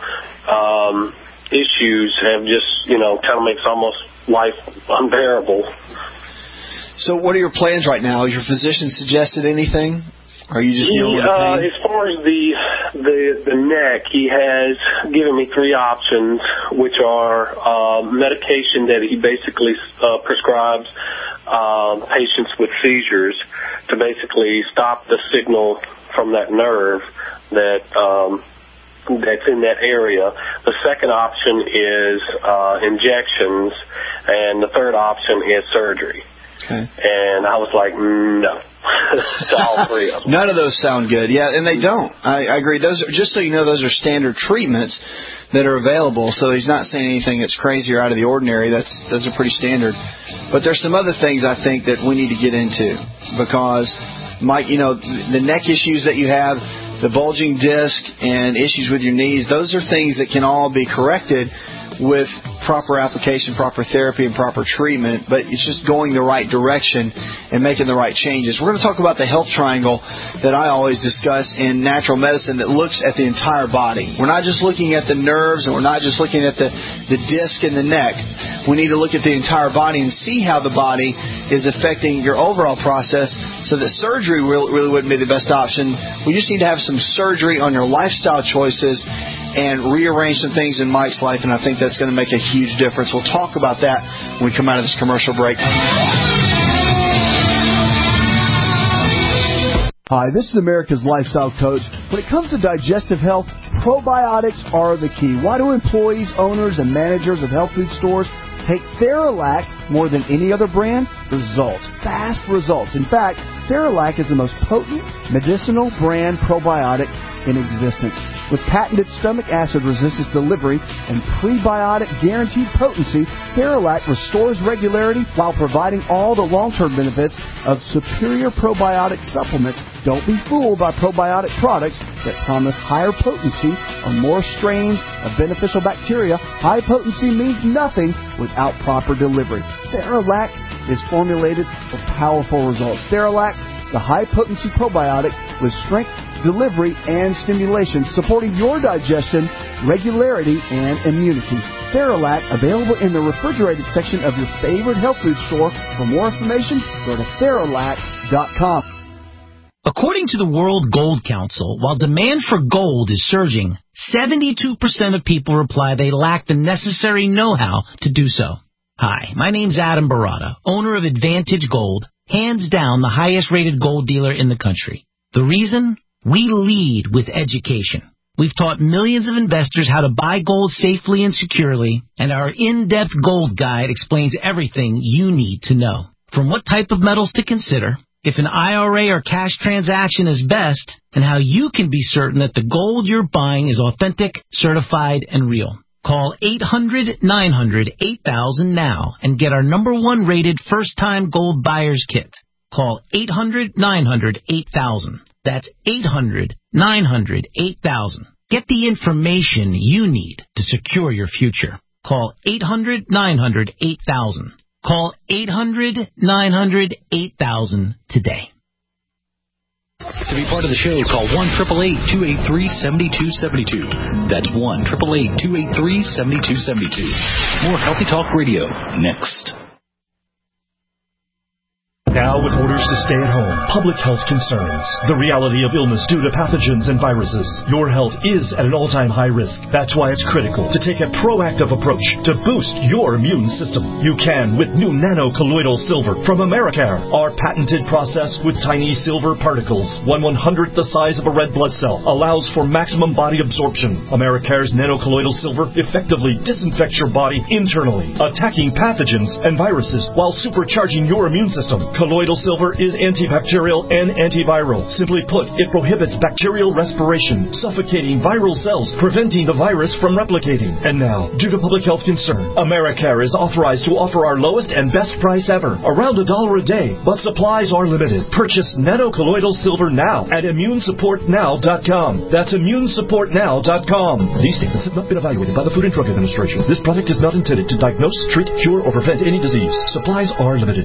um, issues have just, you know, kind of makes almost life unbearable. So what are your plans right now? Has your physician suggested anything? Or are you just dealing he, with the pain? Uh, as far as the, the the neck, he has given me three options, which are uh, medication that he basically uh, prescribes uh, patients with seizures to basically stop the signal from that nerve that um, that's in that area. The second option is uh, injections, and the third option is surgery. Okay. And I was like, no, to all three of them. None of those sound good. Yeah, and they don't. I, I agree. Those are, just so you know, those are standard treatments that are available. So he's not saying anything that's crazy or out of the ordinary. That's those are pretty standard. But there's some other things I think that we need to get into because, Mike, you know, the neck issues that you have, the bulging disc and issues with your knees, those are things that can all be corrected with proper application, proper therapy, and proper treatment, but it's just going the right direction and making the right changes. We're going to talk about the health triangle that I always discuss in natural medicine that looks at the entire body. We're not just looking at the nerves, and we're not just looking at the, the disc and the neck. We need to look at the entire body and see how the body is affecting your overall process, so that surgery really, really wouldn't be the best option. We just need to have some surgery on your lifestyle choices and rearrange some things in Mike's life, and I think that's going to make a huge difference. We'll talk about that when we come out of this commercial break. Hi, this is America's Lifestyle Coach. When it comes to digestive health, probiotics are the key. Why do employees, owners, and managers of health food stores take Theralac more than any other brand? Results. Fast results. In fact, Theralac is the most potent medicinal brand probiotic in existence. With patented stomach acid resistance delivery and prebiotic guaranteed potency, Theralac restores regularity while providing all the long-term benefits of superior probiotic supplements. Don't be fooled by probiotic products that promise higher potency or more strains of beneficial bacteria. High potency means nothing without proper delivery. Theralac is formulated for powerful results. Theralac, the high-potency probiotic with strength, delivery, and stimulation, supporting your digestion, regularity, and immunity. Theralac, available in the refrigerated section of your favorite health food store. For more information, go to Theralac dot com. According to the World Gold Council, while demand for gold is surging, seventy-two percent of people reply they lack the necessary know-how to do so. Hi, my name's Adam Barata, owner of Advantage Gold, hands down the highest-rated gold dealer in the country. The reason? We lead with education. We've taught millions of investors how to buy gold safely and securely, and our in-depth gold guide explains everything you need to know. From what type of metals to consider, if an I R A or cash transaction is best, and how you can be certain that the gold you're buying is authentic, certified, and real. Call eight hundred nine hundred eight thousand now and get our number one rated first-time gold buyer's kit. Call eight hundred nine hundred eight thousand. That's eight hundred nine hundred eight thousand. Get the information you need to secure your future. Call eight hundred nine hundred eight thousand. Call eight hundred nine hundred eight thousand today. To be part of the show, call one eight eight eight, two eight three, seven two seven two. That's one eight eight eight, two eight three, seven two seven two. More Healthy Talk Radio next. Now with orders to stay at home, public health concerns, the reality of illness due to pathogens and viruses. Your health is at an all-time high risk. That's why it's critical to take a proactive approach to boost your immune system. You can with new nano-colloidal silver from Americare. Our patented process with tiny silver particles, one one-hundredth the size of a red blood cell, allows for maximum body absorption. Americare's nano-colloidal silver effectively disinfects your body internally, attacking pathogens and viruses while supercharging your immune system. Colloidal silver is antibacterial and antiviral. Simply put, it prohibits bacterial respiration, suffocating viral cells, preventing the virus from replicating. And now, due to public health concern, Americare is authorized to offer our lowest and best price ever, around a dollar a day. But supplies are limited. Purchase nano-colloidal silver now at immune support now dot com. That's immune support now dot com. These statements have not been evaluated by the Food and Drug Administration. This product is not intended to diagnose, treat, cure, or prevent any disease. Supplies are limited.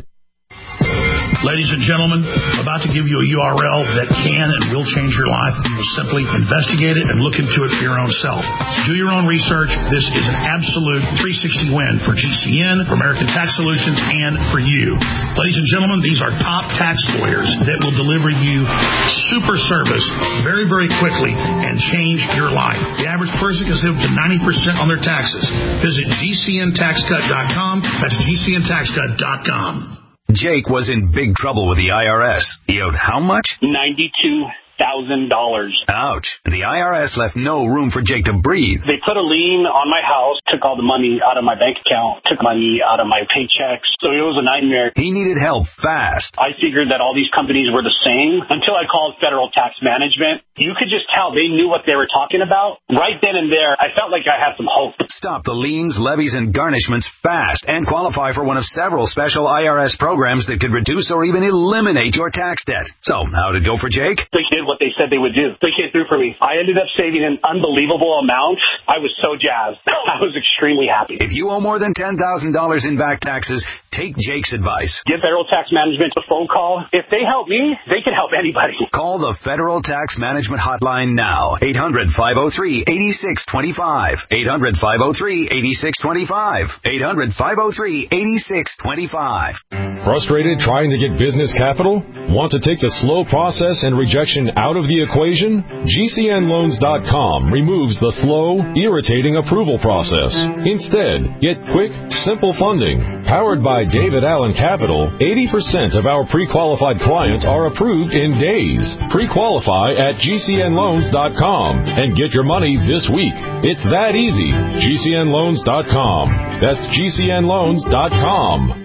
Ladies and gentlemen, I'm about to give you a U R L that can and will change your life. You will simply investigate it and look into it for your own self. Do your own research. This is an absolute three sixty win for G C N, for American Tax Solutions, and for you. Ladies and gentlemen, these are top tax lawyers that will deliver you super service very, very quickly and change your life. The average person can save up to ninety percent on their taxes. Visit G C N tax cut dot com. That's G C N tax cut dot com. Jake was in big trouble with the I R S. He owed how much? ninety-two thousand dollars. Ouch. The I R S left no room for Jake to breathe. They put a lien on my house, took all the money out of my bank account, took money out of my paychecks. So it was a nightmare. He needed help fast. I figured that all these companies were the same until I called Federal Tax Management. You could just tell they knew what they were talking about. Right then and there, I felt like I had some hope. Stop the liens, levies, and garnishments fast and qualify for one of several special I R S programs that could reduce or even eliminate your tax debt. So, how'd it go for Jake? It did what they said they would do. They came through for me. I ended up saving an unbelievable amount. I was so jazzed. I was extremely happy. If you owe more than ten thousand dollars in back taxes, take Jake's advice. Give Federal Tax Management a phone call. If they help me, they can help anybody. Call the Federal Tax Management Hotline now. eight hundred, five oh three, eight six two five. eight hundred, five oh three, eight six two five. eight hundred, five oh three, eight six two five. Frustrated trying to get business capital? Want to take the slow process and rejection out of the equation? G C N loans dot com removes the slow, irritating approval process. Instead, get quick, simple funding. Powered by David Allen Capital, eighty percent of our pre-qualified clients are approved in days. Pre-qualify at G C N loans dot com and get your money this week. It's that easy. G C N loans dot com. That's G C N loans dot com.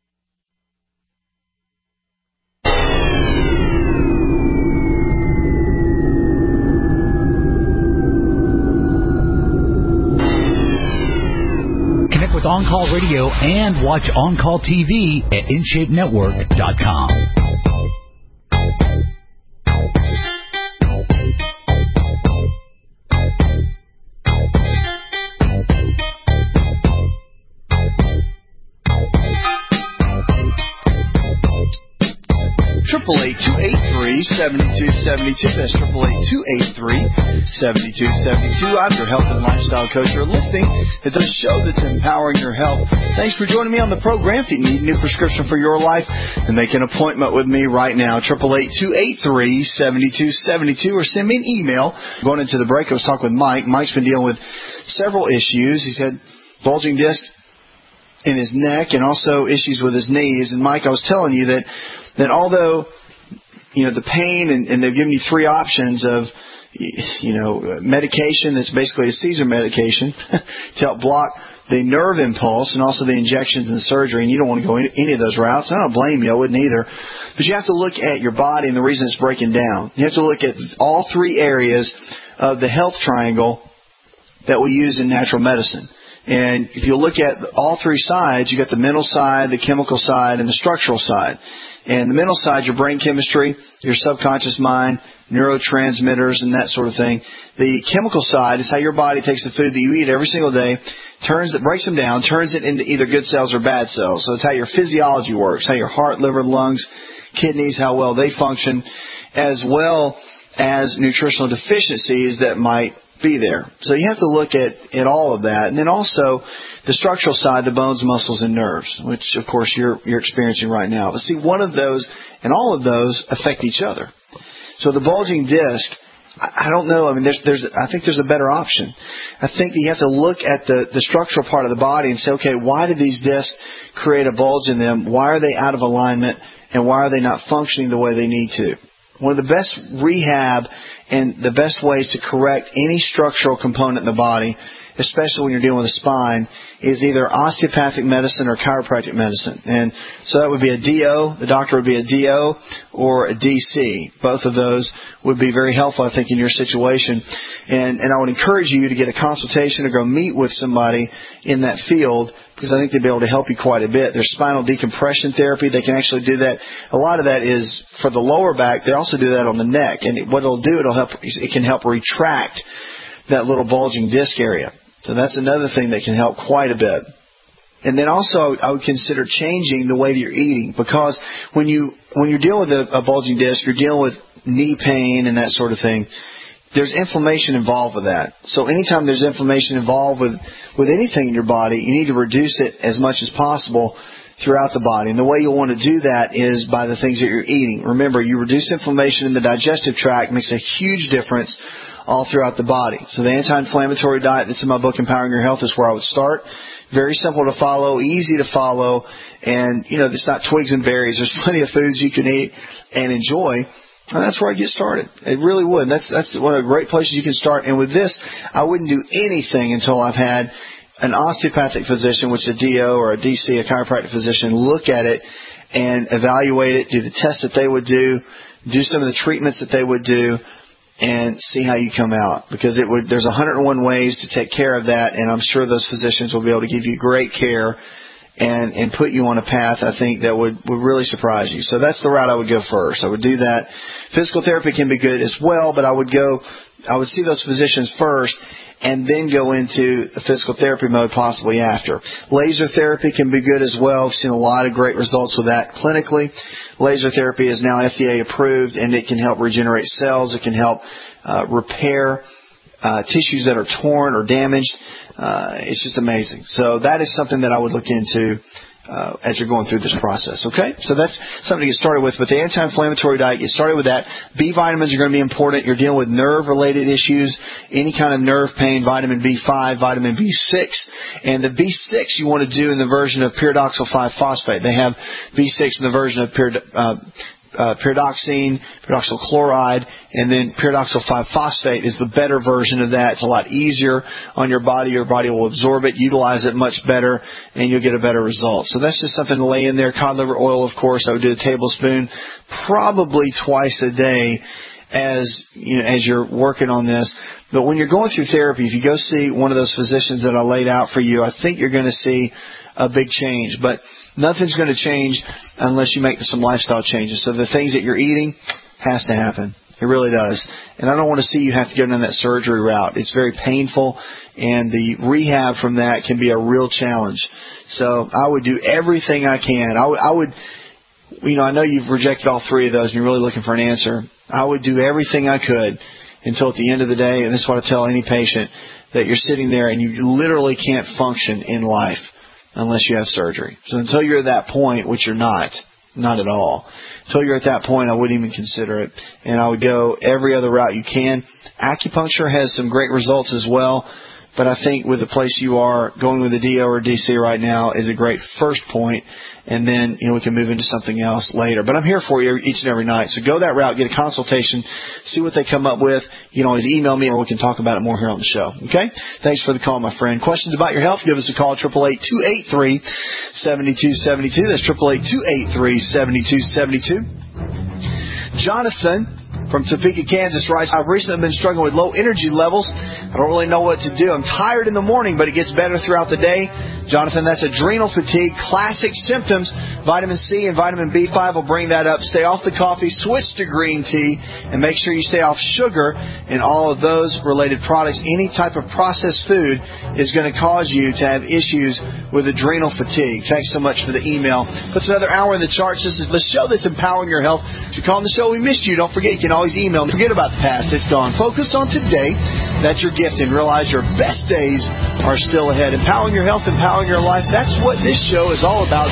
With On Call Radio and watch On Call T V at in shape network dot com. Triple eight two eight three seventy two seventy two. That's triple eight two eight three seventy two seventy two. I'm your health and lifestyle coach. You're listening to the show that's empowering your health. Thanks for joining me on the program. If you need a new prescription for your life, then make an appointment with me right now. Triple eight two eight three seventy two seventy two, or send me an email. Going into the break, I was talking with Mike. Mike's been dealing with several issues. He's had bulging disc in his neck and also issues with his knees. And Mike, I was telling you that. that although, you know, the pain, and, and they've given you three options of, you know, medication that's basically a Caesar medication to help block the nerve impulse and also the injections and the surgery, and you don't want to go any, any of those routes. I don't blame you. I wouldn't either. But you have to look at your body and the reason it's breaking down. You have to look at all three areas of the health triangle that we use in natural medicine. And if you look at all three sides, you got the mental side, the chemical side, and the structural side. And the mental side, your brain chemistry, your subconscious mind, neurotransmitters, and that sort of thing. The chemical side is how your body takes the food that you eat every single day, turns it, breaks them down, turns it into either good cells or bad cells. So it's how your physiology works, how your heart, liver, lungs, kidneys, how well they function, as well as nutritional deficiencies that might be there. So you have to look at, at all of that. And then also the structural side, the bones, muscles, and nerves, which, of course, you're you're experiencing right now. But see, one of those and all of those affect each other. So the bulging disc, I, I don't know. I mean, there's there's I think there's a better option. I think that you have to look at the, the structural part of the body and say, okay, why do these discs create a bulge in them? Why are they out of alignment? And why are they not functioning the way they need to? One of the best rehab and the best ways to correct any structural component in the body, especially when you're dealing with the spine, is either osteopathic medicine or chiropractic medicine. And so that would be a D O, the doctor would be a D O, or a D C. Both of those would be very helpful, I think, in your situation. And, and I would encourage you to get a consultation or go meet with somebody in that field, because I think they'll be able to help you quite a bit. There's spinal decompression therapy. They can actually do that. A lot of that is for the lower back. They also do that on the neck. And what it'll do, it'll help, it can help retract that little bulging disc area. So that's another thing that can help quite a bit. And then also I would consider changing the way that you're eating, because when, you, when you're dealing with a, a bulging disc, you're dealing with knee pain and that sort of thing. There's inflammation involved with that. So anytime there's inflammation involved with, with anything in your body, you need to reduce it as much as possible throughout the body. And the way you'll want to do that is by the things that you're eating. Remember, you reduce inflammation in the digestive tract, makes a huge difference all throughout the body. So the anti-inflammatory diet that's in my book, Empowering Your Health, is where I would start. Very simple to follow, easy to follow, and, you know, it's not twigs and berries. There's plenty of foods you can eat and enjoy. And that's where I get started. It really would. That's that's one of the great places you can start. And with this, I wouldn't do anything until I've had an osteopathic physician, which is a D O or a D C, a chiropractic physician, look at it and evaluate it, do the tests that they would do, do some of the treatments that they would do, and see how you come out. Because it would. There's one hundred one ways to take care of that, and I'm sure those physicians will be able to give you great care and and put you on a path, I think, that would, would really surprise you. So that's the route I would go first. I would do that Physical therapy can be good as well, but I would go, I would see those physicians first and then go into the physical therapy mode possibly after. Laser therapy can be good as well. I've seen a lot of great results with that clinically. Laser therapy is now F D A approved, and it can help regenerate cells. It can help uh, repair uh, tissues that are torn or damaged. Uh, it's just amazing. So that is something that I would look into Uh, as you're going through this process, okay? So that's something to get started with. But the anti-inflammatory diet, get started with that. B vitamins are going to be important. You're dealing with nerve-related issues, any kind of nerve pain, vitamin B five, vitamin B six. And the B six you want to do in the version of pyridoxal five phosphate. They have B six in the version of pyrid- uh, uh, pyridoxine, pyridoxal chloride, and then pyridoxal five phosphate is the better version of that. It's a lot easier on your body. Your body will absorb it, utilize it much better, and you'll get a better result. So that's just something to lay in there. Cod liver oil, of course, I would do a tablespoon probably twice a day as you know, as you're working on this. But when you're going through therapy, if you go see one of those physicians that I laid out for you, I think you're going to see a big change. But nothing's going to change unless you make some lifestyle changes. So the things that you're eating has to happen. It really does. And I don't want to see you have to go down that surgery route. It's very painful, and the rehab from that can be a real challenge. So I would do everything I can. I would, I would, you know, I know you've rejected all three of those and you're really looking for an answer. I would do everything I could until at the end of the day, and this is what I tell any patient, that you're sitting there and you literally can't function in life unless you have surgery. So until you're at that point, which you're not, not at all, until you're at that point, I wouldn't even consider it. And I would go every other route you can. Acupuncture has some great results as well, but I think with the place you are, going with the D O or D C right now is a great first point. And then, you know, we can move into something else later. But I'm here for you each and every night. So go that route, get a consultation, see what they come up with. You can always email me, or we can talk about it more here on the show. Okay? Thanks for the call, my friend. Questions about your health, give us a call, eight eight eight, two eight three, seven two seven two. That's eight eight eight, two eight three, seven two seven two. Jonathan from Topeka, Kansas writes, I've recently been struggling with low energy levels. I don't really know what to do. I'm tired in the morning, but it gets better throughout the day. Jonathan, that's adrenal fatigue, classic symptoms. Vitamin C and vitamin B five will bring that up. Stay off the coffee, switch to green tea, and make sure you stay off sugar and all of those related products. Any type of processed food is going to cause you to have issues with adrenal fatigue. Thanks so much for the email. Puts another hour in the charts. This is the show that's empowering your health. If you're calling the show, we missed you. Don't forget, you can always email me. Forget about the past. It's gone. Focus on today. That's your gift, and realize your best days are still ahead. Empowering your health, empowering your life. That's what this show is all about.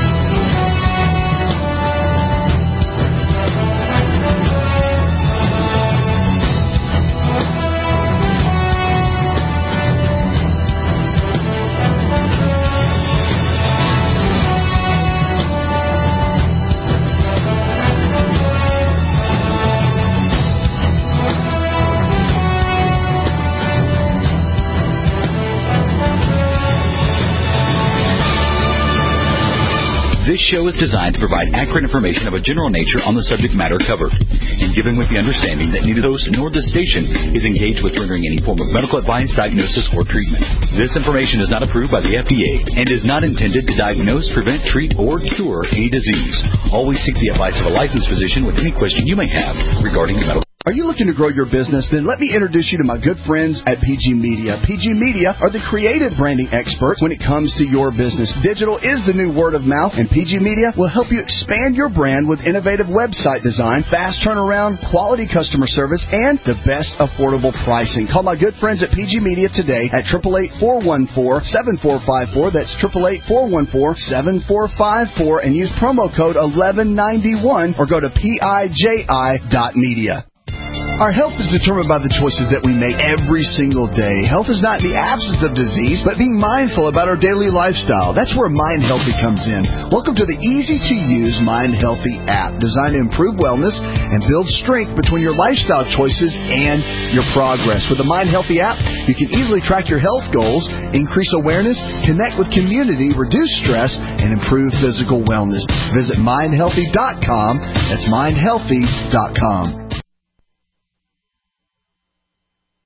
This show is designed to provide accurate information of a general nature on the subject matter covered, and given with the understanding that neither the host nor the station is engaged with rendering any form of medical advice, diagnosis, or treatment. This information is not approved by the F D A and is not intended to diagnose, prevent, treat, or cure any disease. Always seek the advice of a licensed physician with any question you may have regarding your medical. Are you looking to grow your business? Then let me introduce you to my good friends at P G Media. P G Media are the creative branding experts when it comes to your business. Digital is the new word of mouth, and P G Media will help you expand your brand with innovative website design, fast turnaround, quality customer service, and the best affordable pricing. Call my good friends at P G Media today at eight eight eight, four one four, seven four five four. That's eight eight eight, four one four, seven four five four, and use promo code eleven ninety-one or go to P I J I dot media. Our health is determined by the choices that we make every single day. Health is not the absence of disease, but being mindful about our daily lifestyle. That's where Mind Healthy comes in. Welcome to the easy-to-use Mind Healthy app, designed to improve wellness and build strength between your lifestyle choices and your progress. With the Mind Healthy app, you can easily track your health goals, increase awareness, connect with community, reduce stress, and improve physical wellness. Visit mind healthy dot com. That's mind healthy dot com.